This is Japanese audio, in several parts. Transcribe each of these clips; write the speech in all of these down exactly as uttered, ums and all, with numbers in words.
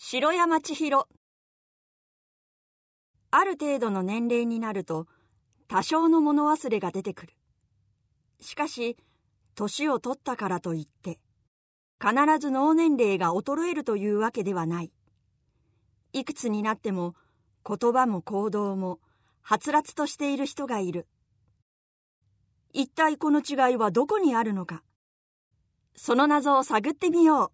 城山千尋。ある程度の年齢になると多少の物忘れが出てくる。しかし年を取ったからといって必ず脳年齢が衰えるというわけではない。いくつになっても言葉も行動もはつらつとしている人がいる。一体この違いはどこにあるのか。その謎を探ってみよう。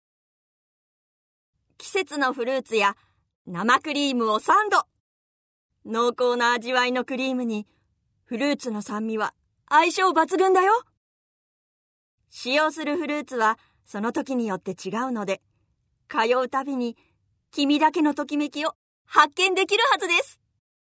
季節のフルーツや生クリームをサンド。濃厚な味わいのクリームにフルーツの酸味は相性抜群だよ。使用するフルーツはその時によって違うので、通うたびに君だけのときめきを発見できるはずです。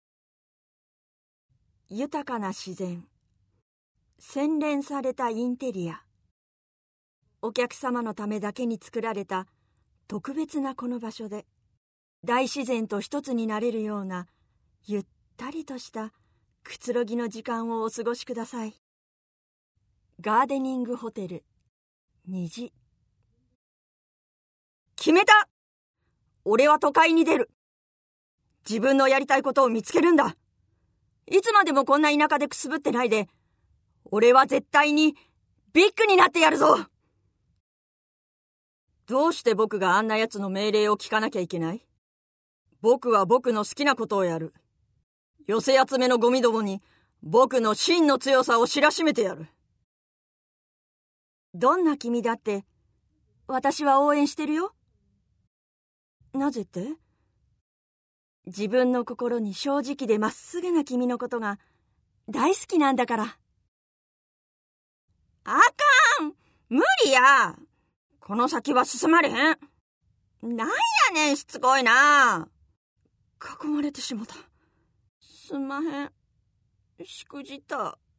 豊かな自然、洗練されたインテリア、お客様のためだけに作られた特別なこの場所で大自然と一つになれるようなゆったりとしたくつろぎの時間をお過ごしください。ガーデニングホテル虹。決めた！俺は都会に出る。自分のやりたいことを見つけるんだ。いつまでもこんな田舎でくすぶってないで、俺は絶対にビッグになってやるぞ。どうして僕があんな奴の命令を聞かなきゃいけない？僕は僕の好きなことをやる。寄せ集めのゴミどもに僕の真の強さを知らしめてやる。どんな君だって私は応援してるよ。なぜって？自分の心に正直でまっすぐな君のことが大好きなんだから。あかん！無理や！この先は進まれへん。なんやねん、しつこいな。囲まれてしもた。すんまへん。しくじった。